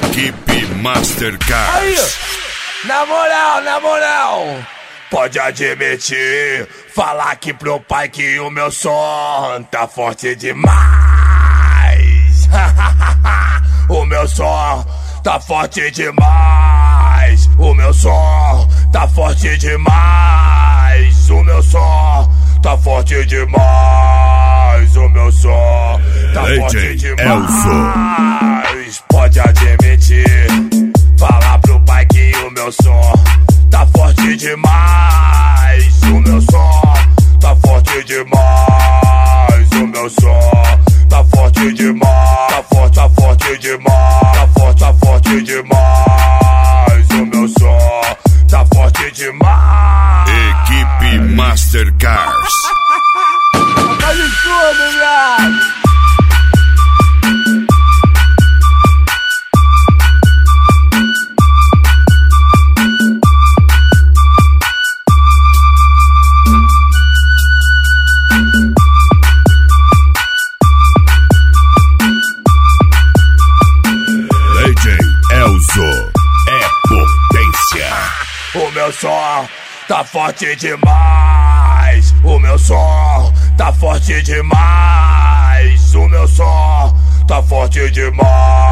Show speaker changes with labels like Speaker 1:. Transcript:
Speaker 1: Equipe Mastercard.
Speaker 2: Aí, na moral, pode admitir, falar aqui pro pai que o meu som tá forte demais. O meu som tá forte demais. O meu som tá forte demais. O meu som tá forte demais. O meu som tá forte demais. Pode admitir, falar pro pai que o meu som tá forte demais. O meu som tá forte demais. O meu som tá forte demais. Tá forte demais. Tá forte demais. O meu som tá forte demais.
Speaker 1: Equipe Mastercard.
Speaker 2: Faz tudo, viado.
Speaker 1: Elzo é potência.
Speaker 2: O meu som tá forte demais. O meu som tá forte demais. O meu som tá forte demais.